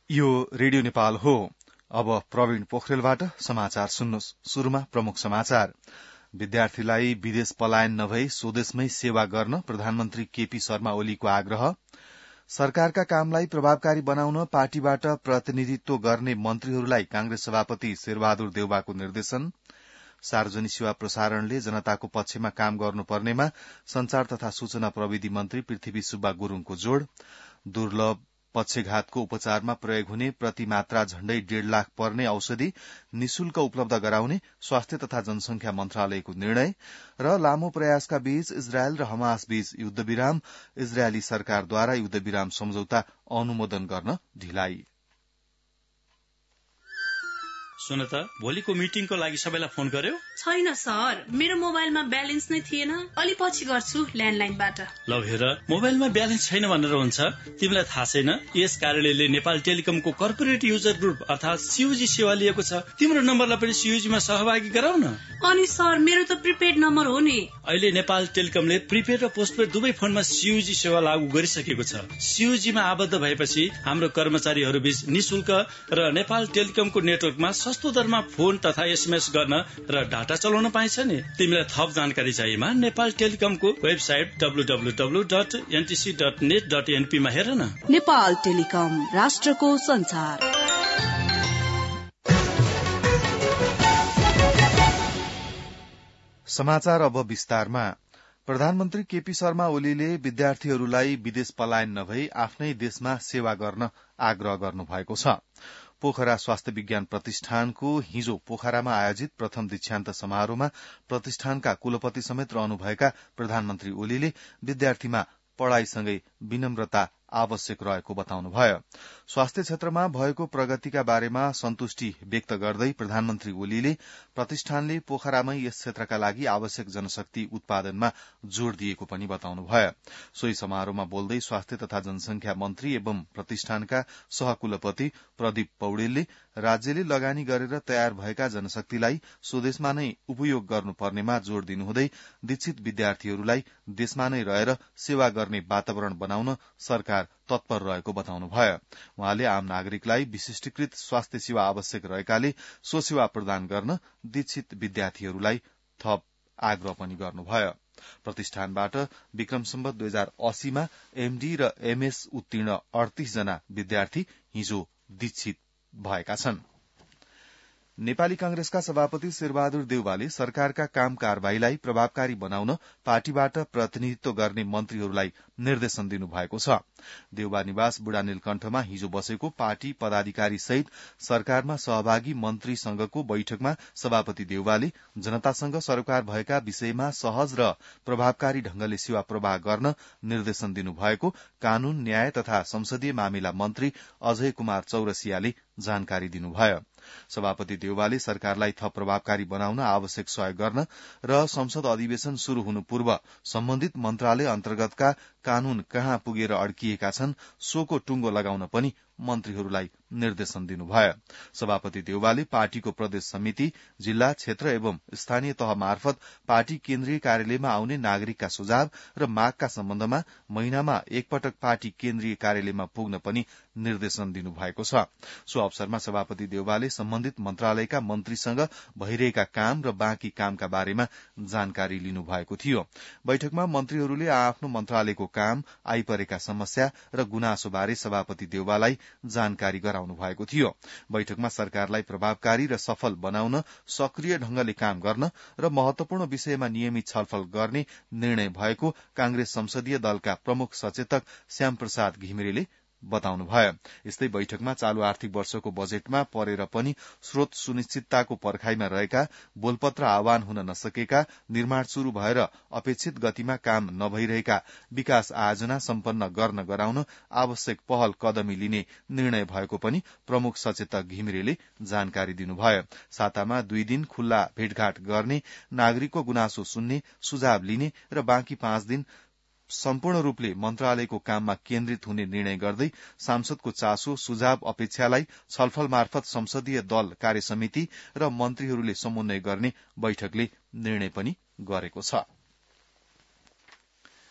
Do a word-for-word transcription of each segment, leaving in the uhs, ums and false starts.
यो रेडियो नेपाल हो। अब प्रवीण पोखरेलबाट समाचार सुन्नुहोस्। शुरूमा प्रमुख समाचार। विद्यार्थीलाई विदेश पलायन नभई स्वदेशमै सेवा गर्न प्रधानमन्त्री केपी शर्मा ओलीको आग्रह। सरकारका कामलाई प्रभावकारी बनाउन पार्टीबाट प्रतिनिधित्व गर्ने मन्त्रीहरूलाई कांग्रेस सभापति शेरबहादुर देउवाको निर्देशन। सार्वजनिक सेवा प्रसारणले जनताको पक्षमा काम गर्नुपर्नेमा संचार तथा सूचना प्रविधि मन्त्री पृथ्वी सुब्बा गुरूङको जोड़। दुर्लभ पक्षघातको उपचारमा प्रयोग हुने प्रतिमात्रा झण्डै डेढ़ लाख पर्ने औषधि निशुल्क उपलब्ध गराउने स्वास्थ्य तथा जनसंख्या मन्त्रालयको निर्णय र लामो प्रयासका बीच इजरायल र हमास बीच युद्धविराम, इजरायली सरकारद्वारा युद्धविराम सम्झौता अनुमोदन गर्न ढिलाइ। सुन त, भोलिको मिटिङको लागि सबैलाई फोन गर्यो? छैन सर, मेरो मोबाइलमा ब्यालेन्स नै थिएन। अलि पछि गर्छु ल्यान्डलाइनबाट। ल हेर, मोबाइलमा ब्यालेन्स छैन भनेर हुन्छ? तिमीलाई थाहा छैन यस कार्यालयले नेपाल टेलिकमको कर्पोरेट युजर ग्रुप अर्थात सीयूजी सेवा लिएको छ। तिम्रो नम्बरलाई पनि सीयूजीमा सहभागी गराउन। अनि सर, मेरो त प्रिपेड नम्बर हो नि। अहिले नेपाल टेलिकमले प्रिपेड र पोस्टपेड दुवै फोनमा सीयूजी सेवा लागू गरिसकेको छ। सीयूजीमा आबद्ध भएपछि हाम्रो कर्मचारीहरू बीच निशुल्क र नेपाल टेलिकमको नेटवर्कमा सस्तो दरमा फोन तथा एसएमएस गर्न र डाटा चलाउन पाइन्छ नि। तिमीलाई थप जानकारी चाहिएमा नेपाल टेलिकमको website W W W dot NTC dot net dot NP मा हेर न। नेपाल टेलिकम, राष्ट्रको संचार। समाचार अब विस्तारमा। प्रधानमन्त्री केपी शर्मा ओलीले विद्यार्थीहरूलाई विदेश पलायन नभई आफ्नै देशमा सेवा गर्न आग्रह गर्नुभएको छ। पोखरा स्वास्थ्य विज्ञान प्रतिष्ठानको हिजो पोखरामा आयोजित प्रथम दीक्षान्त समारोहमा प्रतिष्ठानका कुलपति समेत रहनुभएका प्रधानमन्त्री ओलीले विद्यार्थीमा पढ़ाईसँगै विनम्रता आवश्यक रहेको बताउनुभयो। स्वास्थ्य क्षेत्रमा भएको प्रगतिका बारेमा सन्तुष्टि व्यक्त गर्दै प्रधानमन्त्री ओलीले प्रतिष्ठानले पोखरामै यस क्षेत्रका लागि आवश्यक जनशक्ति उत्पादनमा जोड़ दिएको पनि बताउनुभयो। सोही समारोहमा बोल्दै स्वास्थ्य तथा जनसंख्या मन्त्री एवं प्रतिष्ठानका सहकुलपति प्रदीप पौडेलले राज्यले लगानी गरेर तयार भएका जनशक्तिलाई स्वदेशमा नै उपयोग गर्नुपर्नेमा जोड़ दिनुहुँदै दीक्षित विद्यार्थीहरूलाई देशमा नै रहेर सेवा गर्ने वातावरण बनाउन सरकार तत्पर रहेको बताउनुभयो। उहाँले आम नागरिकलाई विशिष्टीकृत स्वास्थ्य सेवा आवश्यक रहेकाले सो सेवा प्रदान गर्न दीक्षित विद्यार्थीहरूलाई थप आग्रह पनि गर्नुभयो। प्रतिष्ठानबाट विक्रम सम्वत दुई हजार अस्सीमा एमडी र एमएस उत्तीर्ण अडतीस जना विद्यार्थी हिजो दीक्षित भएका छन्। नेपाली कांग्रेसका सभापति शेरबहादुर देउवाले सरकारका काम कारवाहीलाई प्रभावकारी बनाउन पार्टीबाट प्रतिनिधित्व गर्ने मन्त्रीहरूलाई निर्देशन दिनुभएको छ। देउवा निवास बुढानीलकण्ठमा हिजो बसेको पार्टी पदाधिकारी सहित सरकारमा सहभागी मन्त्री संघको बैठकमा सभापति देउवाले जनतासँग सरोकार भएका विषयमा सहज र प्रभावकारी ढंगले सेवा प्रवाह गर्न निर्देशन दिनुभएको कानून, न्याय तथा संसदीय मामिला मन्त्री अजय कुमार चौरसियाले जानकारी दिनुभयो। सभापति देउवाले सरकारलाई थप प्रभावकारी बनाउन आवश्यक सहयोग गर्न र संसद अधिवेशन शुरू हुनु पूर्व सम्बन्धित मन्त्रालय अन्तर्गतका कानून कहाँ पुगेर अड्किएका छन् सोको टुंगो लगाउन पनि मन्त्रीहरूलाई निर्देशन दिनुभयो। सभापति देउवाले पार्टीको प्रदेश समिति, जिल्ला, क्षेत्र एवं स्थानीय तह मार्फत पार्टी केन्द्रीय कार्यालयमा आउने नागरिकका सुझाव र मागका सम्बन्धमा महिनामा एकपटक पार्टी केन्द्रीय कार्यालयमा पुग्न पनि निर्देशन दिनुभएको छ। सो अवसरमा सभापति देउवाले सम्बन्धित मन्त्रालयका मन्त्रीसँग भइरहेका काम र बाँकी कामका बारेमा जानकारी लिनुभएको थियो। बैठकमा मन्त्रीहरूले आफ्नो मन्त्रालयको काम, आइपरेका समस्या र गुनासोबारे सभापति देउवालाई जानकारी गराउनु भएको थियो। बैठकमा सरकारलाई प्रभावकारी र सफल बनाउन सक्रिय ढंगले काम गर्न र महत्वपूर्ण विषयमा नियमित छलफल गर्ने निर्णय भएको कांग्रेस संसदीय दलका प्रमुख सचेतक श्यामप्रसाद घिमिरेले बताउनुभयो। यस्तै बैठकमा चालू आर्थिक वर्षको बजेटमा परेर पनि स्रोत सुनिश्चितताको पर्खाइमा रहेका, बोलपत्र आह्वान हुन नसकेका, निर्माण शुरू भएर अपेक्षित गतिमा काम नभइरहेका विकास आयोजना सम्पन्न गर्न गराउन आवश्यक पहल कदमी लिने निर्णय भएको पनि प्रमुख सचेतक घिमिरेले जानकारी दिनुभयो। सातामा दुई दिन खुल्ला भेटघाट गर्ने, नागरिकको गुनासो सुन्ने, सुझाव लिने र बाँकी पाँच दिन सम्पूर्ण रूपले मन्त्रालयको काममा केन्द्रित हुने निर्णय गर्दै सांसदको चासो, सुझाव, अपेक्षालाई छलफल मार्फत संसदीय दल, कार्यसमिति र मन्त्रीहरूले समन्वय गर्ने बैठकले निर्णय पनि गरेको छ।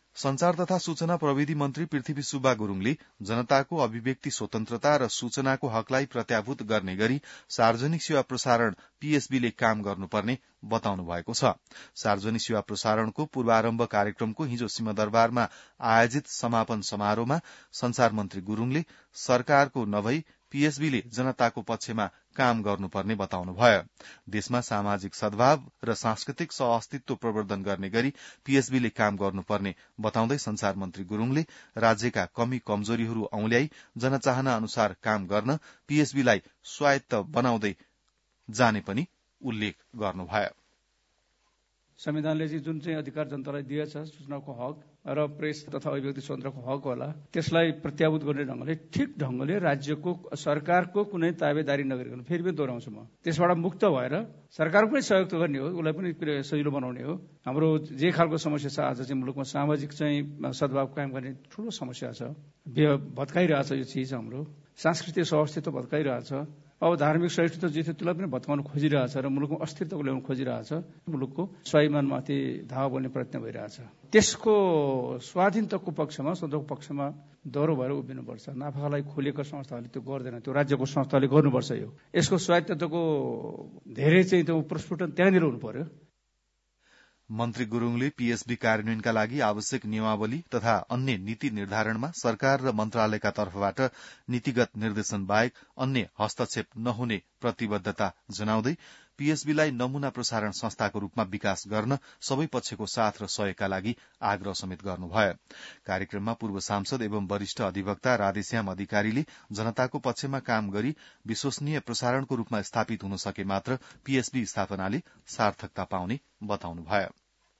संचार तथा सूचना प्रविधि मन्त्री पृथ्वी सुब्बा गुरूङले जनताको अभिव्यक्ति स्वतन्त्रता र सूचनाको हकलाई प्रत्याभूत गर्ने गरी सार्वजनिक सेवा प्रसारण पीएसबीले काम गर्नुपर्ने बताउनु भएको छ। सार्वजनिक सेवा प्रसारणको पूर्वारम्भ कार्यक्रमको हिजो सिंहदरबारमा आयोजित समापन समारोहमा संचार मन्त्री गुरूङले सरकारको नभई पीएसबीले जनताको पक्षमा काम गर्नुपर्ने बताउनुभयो। देशमा सामाजिक सद्भाव र सांस्कृतिक सहअस्तित्व प्रवर्धन गर्ने गरी पीएसबीले काम गर्नुपर्ने बताउँदै संचार मन्त्री गुरूङले राज्यका कमी कमजोरीहरू औल्याई जनचाहना अनुसार काम गर्न पीएसबीलाई स्वायत्त बनाउँदै जाने पनि उल्लेख गर्नुभयो। संविधानले चाहिँ जुन चाहिँ अधिकार जनतालाई दिएछ सूचनाको हक र प्रेस तथा अभिव्यक्ति स्वतन्त्रको हक होला, त्यसलाई प्रत्याभूत गर्ने ढंगले ठिक ढंगले राज्यको सरकारको कुनै ताबेदारी नगरिकन फेरि पनि दोहोऱ्याउँछु म त्यसबाट मुक्त भएर सरकारको पनि सहयोग गर्ने हो, उसलाई पनि सजिलो बनाउने हो। हाम्रो जे खालको समस्या छ आज चाहिँ मुलुकमा सामाजिक चाहिँ सद्भाव कायम गर्ने ठूलो समस्या छ, भत्काइरहेछ यो चीज। हाम्रो सांस्कृतिक सहअस्तित्व भत्काइरहेछ। अब धार्मिक सहिष्णुता जे थियो त्यसलाई पनि भत्काउन खोजिरहेछ र मुलुकमा अस्थिरताको ल्याउन खोजिरहेछ। मुलुकको स्वाभिमानमाथि धावा बोल्ने प्रयत्न भइरहेछ। त्यसको स्वाधीनताको पक्षमा स्वतन्त्रको पक्षमा दह्रो भएर उभिनुपर्छ। नाफालाई खोलिएका संस्थाहरूले त्यो गर्दैन, त्यो राज्यको संस्थाले गर्नुपर्छ। यो यसको स्वायत्तताको धेरै चाहिँ त्यो प्रस्फुटन त्यहाँनिर हुनु पर्यो। मन्त्री गुरूङले पीएसबी कार्यान्वयनका लागि आवश्यक नियमावली तथा अन्य नीति निर्धारणमा सरकार र मन्त्रालयका तर्फबाट नीतिगत निर्देशन बाहेक अन्य हस्तक्षेप नहुने प्रतिबद्धता जनाउँदै पीएसबीलाई नमूना प्रसारण संस्थाको रूपमा विकास गर्न सबै पक्षको साथ र सहयोगका लागि आग्रह समेत गर्नुभयो। कार्यक्रममा पूर्व सांसद एवं वरिष्ठ अधिवक्ता राधेश्याम अधिकारीले जनताको पक्षमा काम गरी विश्वसनीय प्रसारणको रूपमा स्थापित हुन सके मात्र पीएसबी स्थापनाले सार्थकता पाउने बताउनुभयो।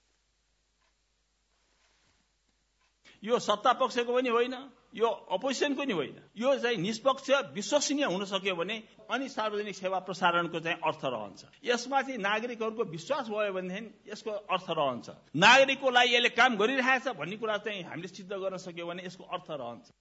यो सत्ता पक्षको पनि होइन, यो अपोजिसनको पनि होइन, यो चाहिँ निष्पक्ष विश्वसनीय हुन सक्यो भने अनि सार्वजनिक सेवा प्रसारणको चाहिँ अर्थ रहन्छ। यसमाथि नागरिकहरूको विश्वास भयो भनेदेखि यसको अर्थ रहन्छ। नागरिकको लागि यसले काम गरिरहेछ भन्ने कुरा चाहिँ हामीले सिद्ध गर्न सक्यो भने यसको अर्थ रहन्छ।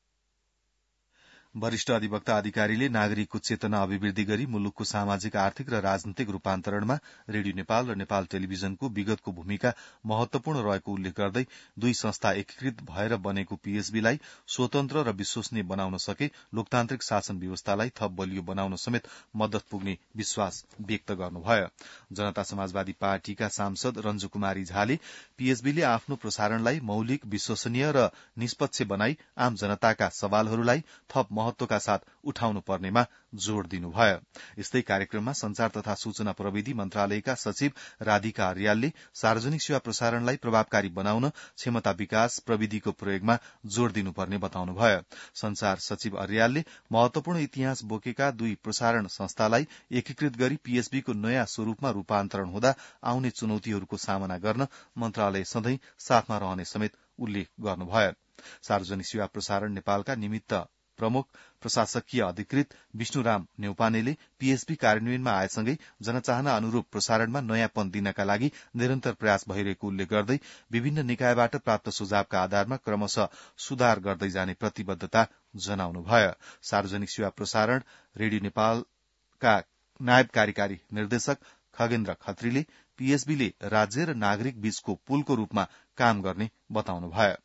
वरिष्ठ अधिवक्ता अधिकारीले नागरिकको चेतना अभिवृद्धि गरी मुलुकको सामाजिक आर्थिक र राजनीतिक रूपान्तरणमा रेडियो नेपाल र नेपाल टेलिभिजनको विगतको भूमिका महत्वपूर्ण रहेको उल्लेख गर्दै दुई संस्था एकीकृत भएर बनेको पीएसबीलाई स्वतन्त्र र विश्वसनीय बनाउन सके लोकतान्त्रिक शासन व्यवस्थालाई थप बलियो बनाउन समेत मद्दत पुग्ने विश्वास व्यक्त गर्नुभयो। जनता समाजवादी पार्टीका सांसद रञ्जु कुमारी झाले पीएसबीले आफ्नो प्रसारणलाई मौलिक, विश्वसनीय र निष्पक्ष बनाई आम जनताका सवालहरूलाई थप महत्वका साथ उठाउनु पर्नेमा जोड़ दिनुभयो। यस्तै कार्यक्रममा संचार तथा सूचना प्रविधि मन्त्रालयका सचिव राधिका अर्यालले सार्वजनिक सेवा प्रसारणलाई प्रभावकारी बनाउन क्षमता विकास प्रविधिको प्रयोगमा जोड़ दिनुपर्ने बताउनुभयो। संचार सचिव अर्यालले महत्वपूर्ण इतिहास बोकेका दुई प्रसारण संस्थालाई एकीकृत गरी पीएसबीको नयाँ स्वरूपमा रूपान्तरण हुँदा आउने चुनौतीहरूको सामना गर्न मन्त्रालय सधैँ साथमा रहने समेत उल्लेख गर्नुभयो। सार्वजनिक सेवा प्रसारण नेपालका निमित्त प्रमुख प्रशासकीय अधिकृत विष्णुराम न्यौपानेले पीएसबी कार्यान्वयनमा आएसँगै जनचाहना अनुरूप प्रसारणमा नयाँपन दिनका लागि निरन्तर प्रयास भइरहेको उल्लेख गर्दै विभिन्न निकायबाट प्राप्त सुझावका आधारमा क्रमशः सुधार गर्दै जाने प्रतिबद्धता जनाउनुभयो। सार्वजनिक सेवा प्रसारण रेडियो नेपालका नायब कार्यकारी निर्देशक खगेन्द्र खत्रीले पीएसबीले राज्य र नागरिक बीचको पुलको रूपमा काम गर्ने बताउनुभयो।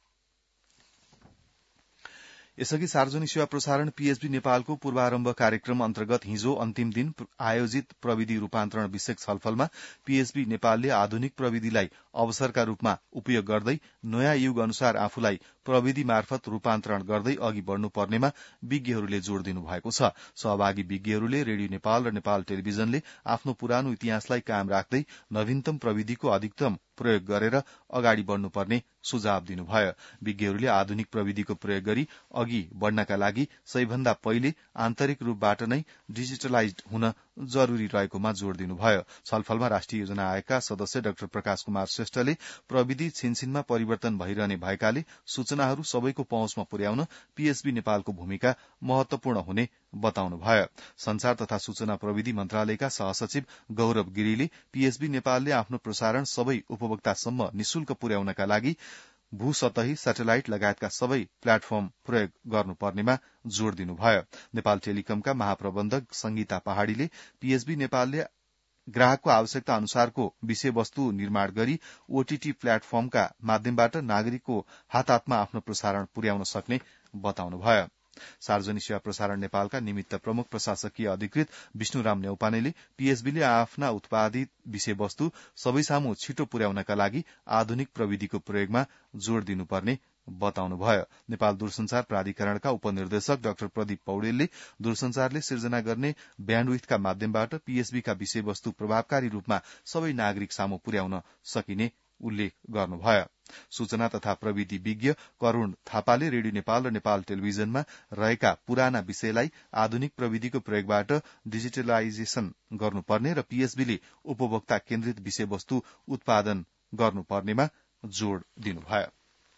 यसअघि सार्वजनिक सेवा प्रसारण पीएसबी नेपालको पूर्वारम्भ कार्यक्रम अन्तर्गत हिजो अन्तिम दिन आयोजित प्रविधि रूपान्तरण विषयक छलफलमा पीएसबी नेपालले आधुनिक प्रविधिलाई अवसरका रूपमा उपयोग गर्दै नयाँ युग अनुसार आफूलाई प्रविधि मार्फत रूपान्तरण गर्दै अघि बढ़नुपर्नेमा विज्ञहरूले जोड़ दिनु भएको छ। सहभागी विज्ञहरूले रेडियो नेपाल र नेपाल टेलिभिजनले आफ्नो पुरानो इतिहासलाई कायम राख्दै नवीनतम प्रविधिको अधिकतम प्रयोग गरेर अगाडि बढ़नुपर्ने सुझाव दिनुभयो। विज्ञहरूले आधुनिक प्रविधिको प्रयोग गरी अघि बढ़नका लागि सबैभन्दा पहिले आन्तरिक रूपबाट नै डिजिटलाइज हुन जरूरी रहेकोमा जोड़ दिनुभयो। छलफलमा राष्ट्रिय योजना आयोगका सदस्य डाक्टर प्रकाश कुमार श्रेष्ठले प्रविधि छिनछिनमा परिवर्तन भइरहने भएकाले सूचनाहरू सबैको पहुँचमा पुर्याउन पीएसबी नेपालको भूमिका महत्वपूर्ण हुने बताउनुभयो। संचार तथा सूचना प्रविधि मन्त्रालयका सहसचिव गौरव गिरीले पीएसबी नेपालले आफ्नो प्रसारण सबै उपभोक्तासम्म निशुल्क पुर्याउनका लागि भूसतही सेटेलाइट लगायतका सबै प्लेटफर्म प्रयोग गर्नुपर्नेमा जोड़ दिनुभयो। नेपाल टेलिकमका महाप्रबन्धक संगीता पहाड़ीले पीएसबी नेपालले ग्राहकको आवश्यकता अनुसारको विषयवस्तु निर्माण गरी ओटीटी प्लेटफर्मका माध्यमबाट नागरिकको हात हातमा आफ्नो प्रसारण पुर्याउन सक्ने बताउनुभयो। सार्वजनिक सेवा प्रसारण नेपालका निमित्त प्रमुख प्रशासकीय अधिकृत विष्णुराम न्यौपानेले पीएसबीले आफ्ना उत्पादित विषयवस्तु सबैसामु छिटो पुर्याउनका लागि आधुनिक प्रविधिको प्रयोगमा जोड़ दिनुपर्ने बताउनुभयो। नेपाल दूरसंचार प्राधिकरणका उपनिर्देशक डाक्टर प्रदीप पौडेलले दूरसंचारले सिर्जना गर्ने ब्यान्डविथका माध्यमबाट पीएसबीका विषयवस्तु प्रभावकारी रूपमा सबै नागरिक सामु पुर्याउन सकिने उल्लेख गर्नुभयो। सूचना तथा प्रविधि विज्ञ करूण थापाले रेडियो नेपाल र नेपाल टेलिभिजनमा रहेका पुराना विषयलाई आधुनिक प्रविधिको प्रयोगबाट डिजिटलाइजेशन गर्नुपर्ने र पीएसबीले उपभोक्ता केन्द्रित विषयवस्तु उत्पादन गर्नुपर्नेमा जोड़ दिनुभयो।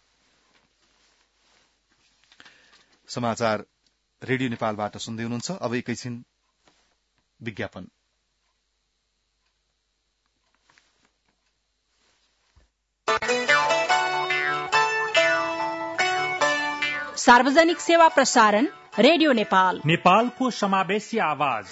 समाचार रेडियो नेपालबाट सुन्दै हुनुहुन्छ। अब एकैछिन विज्ञापन। सार्वजनिक सेवा प्रसारण रेडियो नेपाल नेपालको समावेशी आवाज।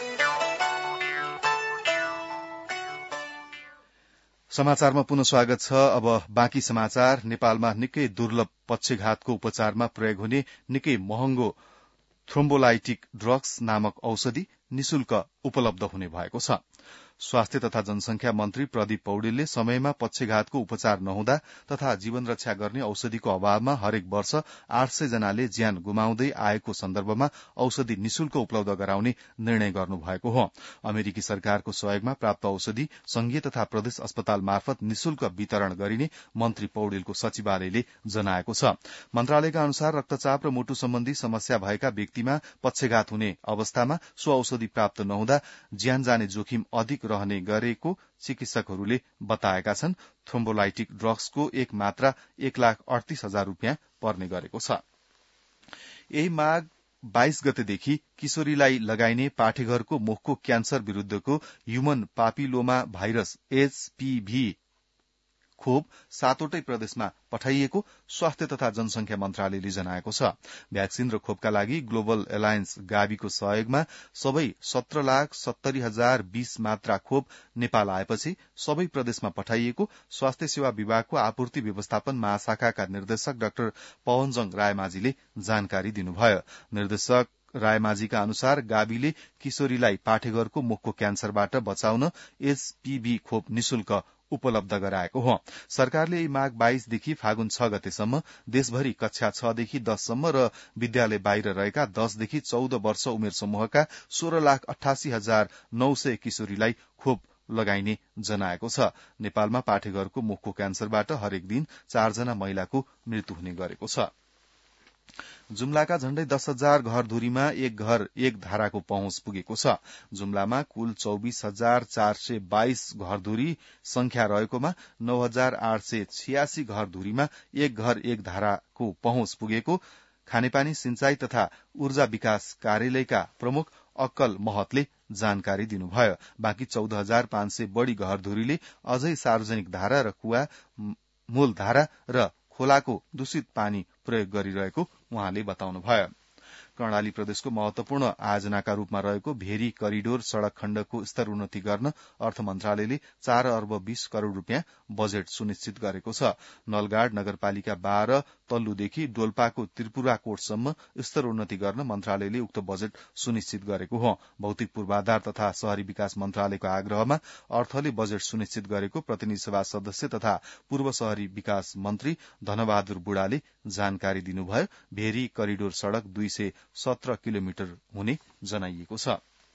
समाचारमा पुनः स्वागत छ। अब बाँकी समाचार। नेपालमा निकै दुर्लभ पक्षघातको उपचारमा प्रयोग हुने निकै महँगो थ्रोम्बोलाइटिक ड्रग्स नामक औषधि निशुल्क उपलब्ध हुने भएको छ। स्वास्थ्य तथा जनसंख्या मन्त्री प्रदीप पौडेलले समयमा पक्षघातको उपचार नहुँदा तथा जीवन रक्षा गर्ने औषधिको अभावमा हरेक वर्ष आठ सय जनाले ज्यान गुमाउँदै आएको सन्दर्भमा औषधि निशुल्क उपलब्ध गराउने निर्णय गर्नुभएको हो। अमेरिकी सरकारको सहयोगमा प्राप्त औषधि संघीय तथा प्रदेश अस्पताल मार्फत निशुल्क वितरण गरिने मन्त्री पौडेलको सचिवालयले जनाएको छ। मन्त्रालयका अनुसार रक्तचाप र मुटु सम्बन्धी समस्या भएका व्यक्तिमा पक्षघात हुने अवस्थामा सो औषधि प्राप्त नहुँदा ज्यान जाने जोखिम अधिक रहने गरेको चिकित्सकहरूले बताएका छन्। थ्रोम्बोलाइटिक ड्रग्सको एक मात्रा एक लाख अडतीस हजार रूपियाँ पर्ने गरेको छ। यही माघ बाइस गतेदेखि किशोरीलाई लगाइने पाठेघरको मुखको क्यान्सर विरूद्धको ह्युमन पापिलोमा भाइरस एचपीभी खोप सातवटै प्रदेशमा पठाइएको स्वास्थ्य तथा जनसंख्या मन्त्रालयले जनाएको छ। भ्याक्सिन र खोपका लागि ग्लोबल एलायन्स गाविको सहयोगमा सबै सत्र लाख सत्तरी हजार बीस मात्रा खोप नेपाल आएपछि सबै प्रदेशमा पठाइएको स्वास्थ्य सेवा विभागको आपूर्ति व्यवस्थापन महाशाखाका निर्देशक डाक्टर पवनजङ रायमाझीले जानकारी दिनुभयो। निर्देशक रायमाझीका अनुसार गाविले किशोरीलाई पाठेघरको मुखको क्यान्सरबाट बचाउन एचपीभी खोप निशुल्क उपलब्ध गराएको हो। सरकारले यही माघ बाइसदेखि फागुन छ गतेसम्म देशभरि कक्षा छ देखि दससम्म र विद्यालय बाहिर रहेका दसदेखि चौध वर्ष उमेर समूहका सोह्र लाख अठासी हजार नौ सय किशोरीलाई खोप लगाइने जनाएको छ। नेपालमा पाठेघरको मुखको क्यान्सरबाट हरेक दिन चारजना महिलाको मृत्यु हुने गरेको छ। जुम्लाका झण्डै दस हजार घरधुरीमा एक घर एक धाराको पहुँच पुगेको छ। जुम्लामा कुल चौबिस हजार चार सय बाइस घरधुरी संख्या रहेकोमा नौ हजार आठ सय छियासी घरधुरीमा एक घर एक धाराको पहुँच पुगेको खानेपानी सिंचाई तथा ऊर्जा विकास कार्यालयका प्रमुख अक्कल महतले जानकारी दिनुभयो। बाँकी चौध हजार पाँच सय बढ़ी घरधुरीले अझै सार्वजनिक धारा र कुवा, मूलधारा र खोलाको दूषित पानी प्रयोग गरिरहेको उहाँले बताउनुभयो। कर्णाली प्रदेशको महत्वपूर्ण आयोजनाका रूपमा रहेको भेरी करिडोर सड़क खण्डको स्तर उन्नति गर्न अर्थ मन्त्रालयले चार अर्ब बीस करोड़ रूपियाँ बजेट सुनिश्चित गरेको छ। नलगाड नगरपालिका बाह्र तल्लुदेखि डोल्पाको त्रिपुरा कोटसम्म स्तर उन्नति गर्न मन्त्रालयले उक्त बजेट सुनिश्चित गरेको हो। भौतिक पूर्वाधार तथा शहरी विकास मन्त्रालयको आग्रहमा अर्थले बजेट सुनिश्चित गरेको प्रतिनिधि सभा सदस्य तथा पूर्व शहरी विकास मन्त्री धनबहादुर बुढाले जानकारी दिनुभयो। भेरी करिडोर सड़क दुई सय सत्र किलोमिटर हुने जनाइएको छ।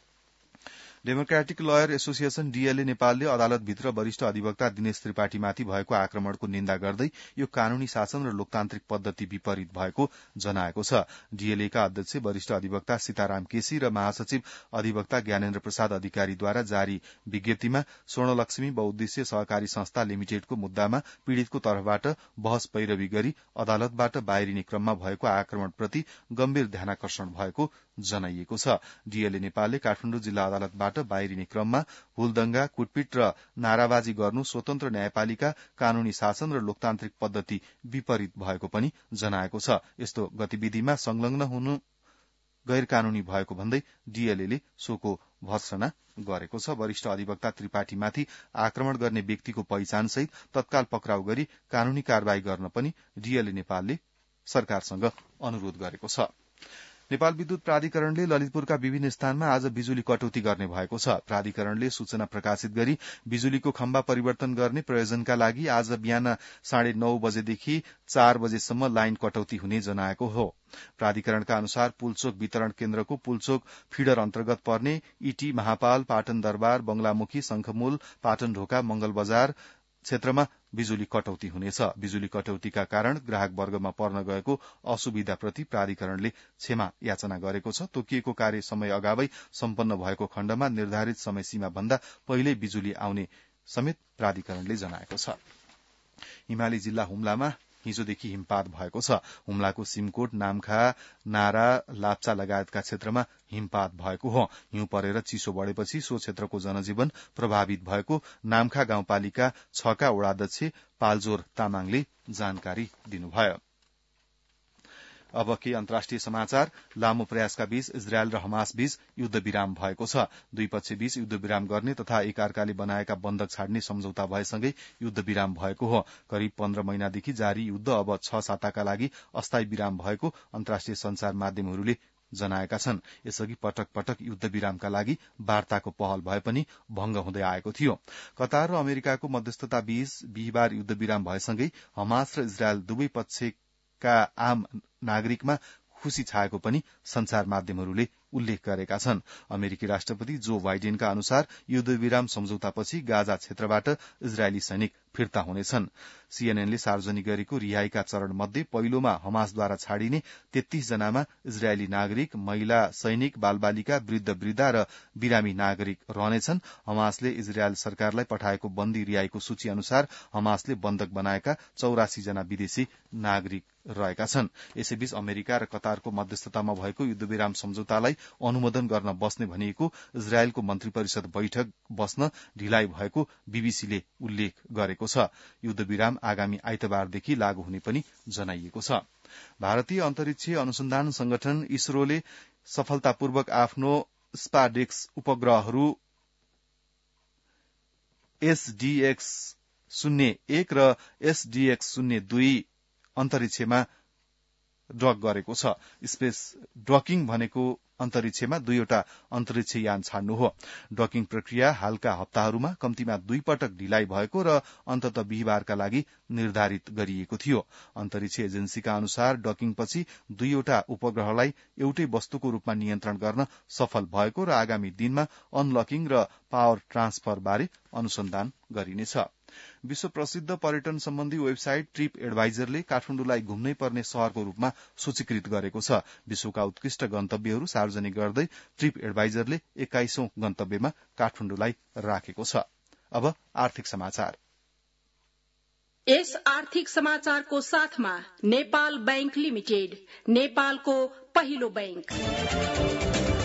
डेमोक्रेटिक लयर एसोसिएशन डीएलए नेपालले अदालतभित्र वरिष्ठ अधिवक्ता दिनेश त्रिपाठीमाथि भएको आक्रमणको निन्दा गर्दै यो कानूनी शासन र लोकतान्त्रिक पद्धति विपरीत भएको जनाएको छ। डीएलएका अध्यक्ष वरिष्ठ अधिवक्ता सीताराम केसी र महासचिव अधिवक्ता ज्ञानेन्द्र प्रसाद अधिकारीद्वारा जारी विज्ञप्तिमा स्वर्णलक्ष्मी बहुद्देश्य सहकारी संस्था लिमिटेडको मुद्दामा पीड़ितको तर्फबाट बहस पैरवी गरी अदालतबाट बाहिरिने क्रममा भएको आक्रमणप्रति गम्भीर ध्यानाकर्षण भएको जनाइएको छ। डीएलए नेपालले काठमाडौँ जिल्ला अदालतबाट बाहिरिने क्रममा हुलदंगा, कुटपिट र नाराबाजी गर्नु स्वतन्त्र न्यायपालिका, कानूनी शासन र लोकतान्त्रिक पद्धति विपरीत भएको पनि जनाएको छ। यस्तो गतिविधिमा संलग्न हुनु गैर कानूनी भएको भन्दै डीएलए ले सोको भर्त्सना गरेको छ। वरिष्ठ अधिवक्ता त्रिपाठीमाथि आक्रमण गर्ने व्यक्तिको पहिचानसहित तत्काल पक्राउ गरी कानूनी कार्यवाही गर्न पनि डीएलए नेपालले सरकारसँग अनुरोध गरेको छ। नेपाल विद्युत प्राधिकरणले ललितपुरका विभिन्न स्थानमा आज बिजुली कटौती गर्ने भएको छ। प्राधिकरणले सूचना प्रकाशित गरी बिजुलीको खम्बा परिवर्तन गर्ने प्रयोजनका लागि आज बिहान साढे नौ बजेदेखि चार बजेसम्म लाइन कटौती हुने जनाएको हो। प्राधिकरणका अनुसार पुलचोक वितरण केन्द्रको पुलचोक फिडर अन्तर्गत पर्ने इटी, महापाल, पाटन दरबार, बंगलामुखी, शंखमूल, पाटन ढोका, मंगल बजार क्षेत्रमा बिजुली कटौती हुनेछ। बिजुली कटौतीका कारण ग्राहक वर्गमा पर्न गएको असुविधाप्रति प्राधिकरणले क्षमा याचना गरेको छ। तोकिएको कार्य समय अगावै सम्पन्न भएको खण्डमा निर्धारित समय सीमा भन्दा पहिल्यै बिजुली आउने समेत प्राधिकरणले जनाएको छ। हिमाली जिल्ला हुम्लामा हिजोदेखि हिमपात भएको छ। हुम्लाको सिमकोट, नामखा, नारा, लाप्चा लगायतका क्षेत्रमा हिमपात भएको हो। हिउँ परेर चिसो बढ़ेपछि सो क्षेत्रको जनजीवन प्रभावित भएको नामखा गाउँपालिका छका वडाध्यक्ष पालजोर तामाङले जानकारी दिनुभयो। अब के अन्तर्राष्ट्रिय समाचार। लामो प्रयासका बीच इजरायल र हमास बीच युद्ध विराम भएको छ। दुई पक्ष बीच युद्ध विराम गर्ने तथा एकअर्काले बनाएका बन्दक छाड्ने सम्झौता भएसँगै युद्ध विराम भएको हो। करिब पन्ध्र महिनादेखि जारी युद्ध अब छ साताका लागि अस्थायी विराम भएको अन्तर्राष्ट्रिय संचार माध्यमहरूले जनाएका छन्। यसअघि पटक पटक युद्ध विरामका लागि वार्ताको पहल भए पनि भंग हुँदै आएको थियो। कतार र अमेरिकाको मध्यस्थता बीच बिहिबार युद्ध विराम भएसँगै हमास र इजरायल दुवै पक्षका आम नागरिकमा खुशी छाएको पनि संचार माध्यमहरूले उल्लेख गरेका छन्। अमेरिकी राष्ट्रपति जो बाइडेनका अनुसार युद्ध विराम सम्झौतापछि गाजा क्षेत्रबाट इजरायली सैनिक फिर्ता हुनेछन्। सीएनएनले सार्वजनिक गरेको रिहाईका चरण मध्ये पहिलोमा हमासद्वारा छाडिने तेत्तीस जनामा इजरायली नागरिक, महिला सैनिक, बालबालिका, वृद्ध वृद्धा र बिरामी नागरिक रहनेछन्। हमासले इजरायल सरकारलाई पठाएको बन्दी रिहाईको सूची अनुसार हमासले बन्दक बनाएका चौरासी जना विदेशी नागरिक रहेका छन्। यसैबीच अमेरिका र कतारको मध्यस्थतामा भएको युद्धविराम सम्झौतालाई अनुमोदन गर्न बस्ने भनिएको इजरायलको मन्त्री परिषद बैठक बस्न ढिलाइ भएको बीबीसीले उल्लेख गरेको छ। युद्धविराम आगामी आइतबारदेखि लागू हुने पनि जनाइएको छ। भारतीय अन्तरिक्ष अनुसन्धान संगठन इसरोले सफलतापूर्वक आफ्नो स्पाडेक्स उपग्रहहरू एसडीएक्स शून्य एक र एसडीएक्स शून्य दुई अन्तरिक्षमा डक गरेको छ। स्पेस डकिङ भनेको अन्तरिक्षमा दुईवटा अन्तरिक्ष यान छाड्नु हो। डकिङ प्रक्रिया हालका हप्ताहरूमा कम्तीमा दुई पटक ढिलाइ भएको र अन्तत बिहिबारका लागि निर्धारित गरिएको थियो। अन्तरिक्ष एजेन्सीका अनुसार डकिङपछि दुईवटा उपग्रहलाई एउटै वस्तुको रूपमा नियन्त्रण गर्न सफल भएको र आगामी दिनमा अनलकिङ र पावर ट्रान्सफर बारे अनुसन्धान गरिनेछ। विश्व प्रसिद्ध पर्यटन सम्बन्धी वेबसाइट ट्रिप एडभाइजरले काठमाडौँलाई घुम्नै पर्ने शहरको रूपमा सूचीकृत गरेको छ। विश्वका उत्कृष्ट गन्तव्यहरू सार्वजनिक गर्दै ट्रिप एडभाइजरले एक्काइसौं गन्तव्यमा काठमाडौँलाई राखेको छ। अब आर्थिक समाचार। यस आर्थिक समाचारको साथमा नेपाल बैंक लिमिटेड, नेपालको पहिलो बैंक।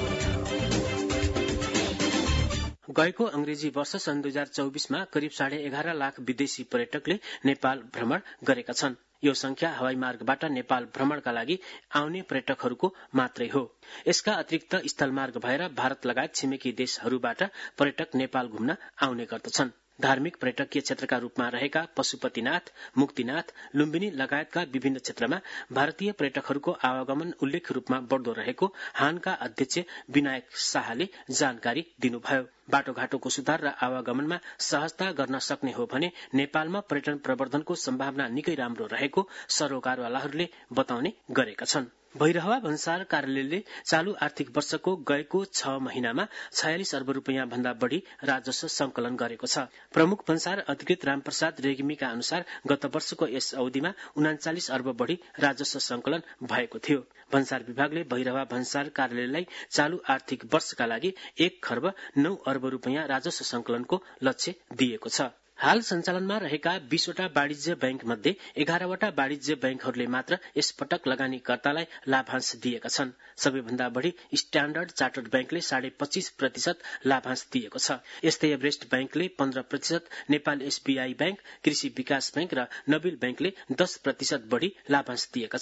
गएको अंग्रेजी वर्ष सन् दुई हजार चौबिसमा करिब साढे एघार लाख विदेशी पर्यटकले नेपाल भ्रमण गरेका छन्। यो संख्या हवाई मार्गबाट नेपाल भ्रमणका लागि आउने पर्यटकहरूको मात्रै हो। यसका अतिरिक्त स्थलमार्ग भएर भारत लगायत छिमेकी देशहरूबाट पर्यटक नेपाल घुम्न आउने गर्दछन्। धार्मिक पर्यटकीय क्षेत्रका रूपमा रहेका पशुपतिनाथ, मुक्तिनाथ, लुम्बिनी लगायतका विभिन्न क्षेत्रमा भारतीय पर्यटकहरूको आवागमन उल्लेख्य रूपमा बढ़दो रहेको हानका अध्यक्ष विनायक शाहले जानकारी दिनुभयो। बाटोघाटोको सुधार र आवागमनमा सहजता गर्न सक्ने हो भने नेपालमा पर्यटन प्रवर्धनको सम्भावना निकै राम्रो रहेको सरोकारवालाहरूले बताउने गरेका छन्। भैरहवा भन्सार कार्यालयले चालू आर्थिक वर्षको गएको छ महिनामा छयालिस अर्ब रूपियाँ भन्दा बढ़ी राजस्व संकलन गरेको छ। प्रमुख भन्सार अधिकृत रामप्रसाद रेग्मीका अनुसार गत वर्षको यस अवधिमा उनाचालिस अर्ब बढ़ी राजस्व संकलन भएको थियो। भन्सार विभागले भैरहवा भन्सार कार्यालयलाई चालू आर्थिक वर्षका लागि एक खर्ब नौ अर्ब रूपियाँ राजस्व संकलनको लक्ष्य दिएको छ। हाल सञ्चालनमा रहेका बीसवटा वाणिज्य बैंक मध्ये एघारवटा वाणिज्य बैंकहरूले मात्र यस पटक लगानीकर्तालाई लाभांश दिएका छन्। सबैभन्दा बढ़ी स्ट्याण्डर्ड चार्टर्ड बैंकले साढे पच्चीस प्रतिशत लाभांश दिएको छ। यस्तै एभरेस्ट बैंकले पन्ध्र प्रतिशत, नेपाल एसबीआई बैंक, कृषि विकास बैंक र नबिल बैंकले दस प्रतिशत बढ़ी लाभांश दिएका छन्।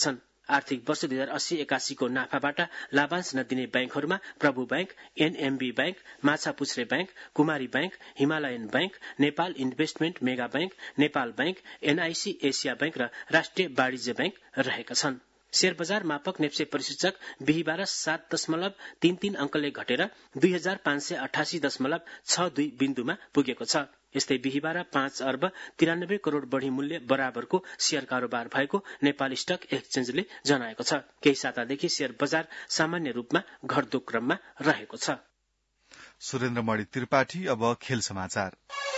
आर्थिक वर्ष दुई हजार अस्सी एकासीको नाफाबाट लाभांश नदिने ब्याङ्कहरूमा Prabhu bank, NMB bank, Machhapuchchhre bank, Kumari bank, Himalayan bank, Nepal investment mega bank, Nepal bank, NIC Asia bank र राष्ट्रिय वाणिज्य ब्याङ्क रहेका छन्। शेयर बजार मापक नेप्से परिसूचक बिहिबार सात दशमलव तीन तीन अंकले घटेर दुई हजार पाँच सय अठासी दशमलव छ दुई बिन्दुमा पुगेको छ। यस्तै बिहिबार पाँच अर्ब तिरानब्बे करोड़ बढ़ी मूल्य बराबरको शेयर कारोबार भएको नेपाल स्टक एक्सचेन्जले जनाएको छ। केही सातादेखि शेयर बजार सामान्य रूपमा घट्दो क्रममा रहेको छ। सुरेन्द्र मणि त्रिपाठी। अब खेल समाचार।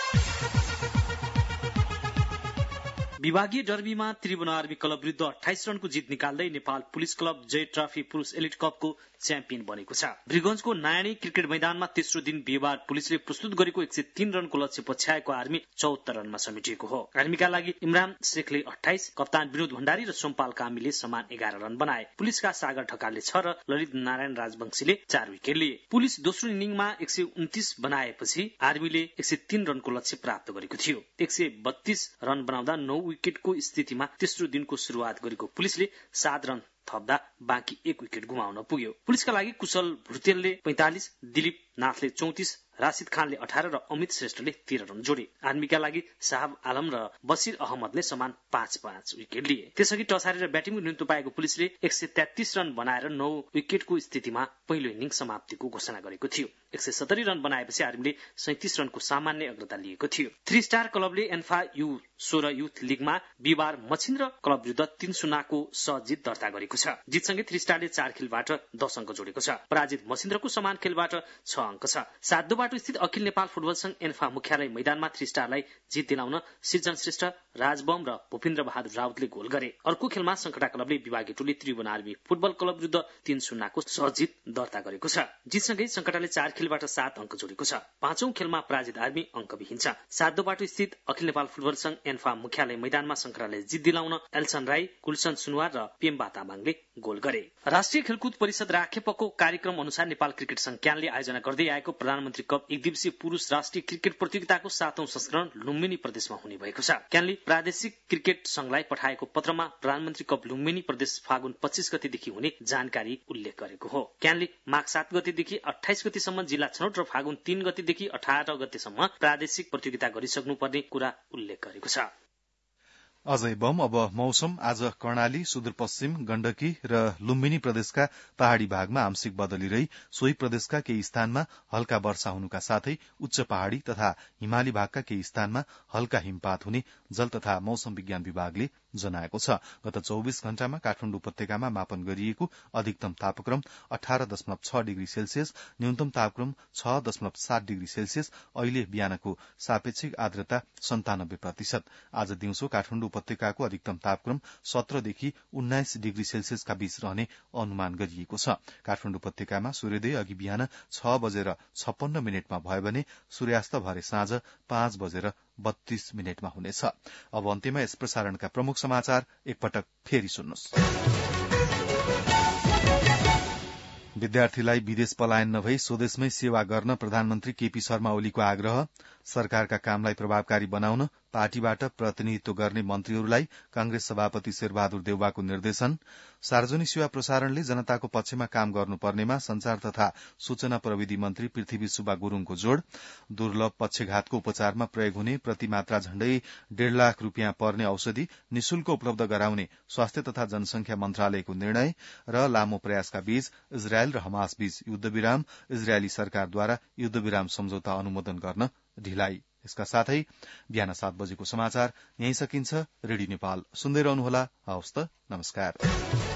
विभागीय डर्बीमा त्रिभुवन आर्मी क्लब विरुद्ध अठाइस रनको जित निकाल्दै Nepal police club Jay trophy पुरुष एलिट कपको च्याम्पियन बनेको छ। वीरगंजको नारायणी क्रिकेट मैदानमा तेस्रो दिन बिहिबार पुलिसले प्रस्तुत गरेको एक सय तीन रनको लक्ष्य पछ्याएको आर्मी चौहत्तर रनमा समेटिएको हो। आर्मीका लागि इमरान शेखले अठाइस, कप्तान विनोद भण्डारी र सोमपाल कामीले समान एघार रन बनाए। पुलिसका सागर ठकालले छ र ललित नारायण राजवंशीले चार विकेट लिए। पुलिस दोस्रो इनिङमा एक सय उन्तीस बनाएपछि आर्मीले एक सय तीन रनको लक्ष्य प्राप्त गरेको थियो। एक सय बत्तीस रन बनाउँदा नौ विकेटको स्थितिमा तेस्रो दिनको शुरूआत गरेको पुलिसले सात रन थप्दा बाँकी एक विकेट गुमाउन पुग्यो। पुलिसका लागि कुशल भुर्तेलले पैंतालिस, दिलीप नाथले चौतिस, राशिद खानले अठार र अमित श्रेष्ठले तेह्र रन जोडे। आर्मीका लागि साहब आलम र बसिर अहमदले समान पाँच पाँच विकेट लिए। त्यसअघि टस हारेर ब्याटिङको निम्तो पाएको पुलिसले एक सय तेत्तीस रन बनाएर नौ विकेटको स्थितिमा पहिलो इनिङ समाप्तिको घोषणा गरेको थियो। एक सय सत्तरी रन बनाएपछि आर्मीले सैंतिस रनको सामान्य अग्रता लिएको थियो। थ्री स्टार क्लबले एन्फा यु सोह्र युथ लीगमा बिहिबार मछिन्द्र क्लब विरुद्ध तीन शून्यको सहजित दर्ता गरेको छ। जितसँगै थ्री स्टारले चार खेलबाट दस अङ्क जोडेको छ। पराजित मछिन्द्रको समान खेलबाट छ अङ्क छ। सातदो बाटो स्थित अखिल नेपाल फुटबल संघ एन्फा मुख्यालय मैदानमा थ्री स्टारलाई जित दिलाउन सृजन श्रेष्ठ, राजबम र भूपेन्द्र बहादुर राउतले गोल गरे। अर्को खेलमा संकटा क्लबले विभागीय टोली त्रिभुवन आर्मी फुटबल क्लब विरुद्ध तीन शून्यको सहजित दर्ता गरेको छ। जितसँगै संकटाले चार खेलबाट सात अङ्क जोडेको छ। पाँचौं खेलमा पराजित आर्मी अङ्कविहीन छ। सातदो बाटो स्थित अखिल नेपाल फुटबल संघ एन्फा मुख्यालय मैदानमा संकटाले जित दिलाउन एल्सन राई, कुलसन सुनवार र पेम्बा तामाङले गोल गरे। राष्ट्रिय खेलकुद परिषद राखेपको कार्यक्रम अनुसार नेपाल क्रिकेट संघ क्यानले आयोजना गर्दै आएको प्रधानमन्त्री कप एक दिवसीय पुरुष राष्ट्रिय क्रिकेट प्रतियोगिताको सातौं संस्करण लुम्बिनी प्रदेशमा हुने भएको छ। क्यानले प्रादेशिक क्रिकेट संघलाई पठाएको पत्रमा प्रधानमन्त्री कप लुम्बिनी प्रदेश फागुन पच्चीस गतेदेखि हुने जानकारी उल्लेख गरेको हो। क्यानले माघ सात गतेदेखि अठाइस गतेसम्म जिल्ला छनौट र फागुन तीन गतेदेखि अठार गतेसम्म प्रादेशिक प्रतियोगिता गरिसक्नुपर्ने कुरा उल्लेख गरेको छ। अजय बम। अब मौसम। आज कर्णाली, सुदूरपश्चिम, गण्डकी र लुम्बिनी प्रदेशका पहाड़ी भागमा आंशिक बदली रही सोही प्रदेशका केही स्थानमा हल्का वर्षा हुनुका साथै उच्च पहाड़ी तथा हिमाली भागका केही स्थानमा हल्का हिमपात हुने जल तथा मौसम विज्ञान विभागले जनाएको छ। गत चौबीस घण्टामा काठमाडौँ उपत्यकामा मापन गरिएको अधिकतम तापक्रम अठार दशमलव छ डिग्री सेल्सियस, न्यूनतम तापक्रम छ दशमलव सात डिग्री सेल्सियस। अहिले बिहानको सापेक्षिक आर्द्रता सन्तानब्बे प्रतिशत। आज दिउँसो काठमाडौँ उपत्यकाको अधिकतम तापक्रम सत्रदेखि उन्नाइस डिग्री सेल्सियसका बीच रहने अनुमान गरिएको छ। काठमाडौँ उपत्यकामा सूर्योदय अघि बिहान छ बजेर छप्पन्न मिनटमा भयो भने सूर्यास्त भरे साँझ पाँच बजेर बत्तीस मिनटमा हुनेछ। अब अन्त्यमा यस प्रसारणका प्रमुख समाचार एकपटक फेरि सुन्नुहोस्। विद्यार्थीलाई विदेश पलायन नभई स्वदेशमै सेवा गर्न प्रधानमन्त्री केपी शर्मा ओलीको आग्रह। सरकारका कामलाई प्रभावकारी बनाउन पार्टीबाट प्रतिनिधित्व गर्ने मन्त्रीहरूलाई कांग्रेस सभापति शेरबहादुर देउवाको निर्देशन। सार्वजनिक सेवा प्रसारणले जनताको पक्षमा काम गर्नुपर्नेमा संचार तथा सूचना प्रविधि मन्त्री पृथ्वी सुब्बा गुरूङको जोड़। दुर्लभ पक्षघातको उपचारमा प्रयोग हुने प्रतिमात्रा झण्डै डेढ़ लाख रूपियाँ पर्ने औषधि निशुल्क उपलब्ध गराउने स्वास्थ्य तथा जनसंख्या मन्त्रालयको निर्णय र लामो प्रयासका बीच इजरायल र हमास बीच युद्धविराम। इजरायली सरकारद्वारा युद्धविराम सम्झौता अनुमोदन गर्न ढिलाइ। यसका साथै बिहान सात बजेको समाचार यही सकिन्छ। रेडियो नेपाल सुन्दै रहनुहोला। हवस् त, नमस्कार।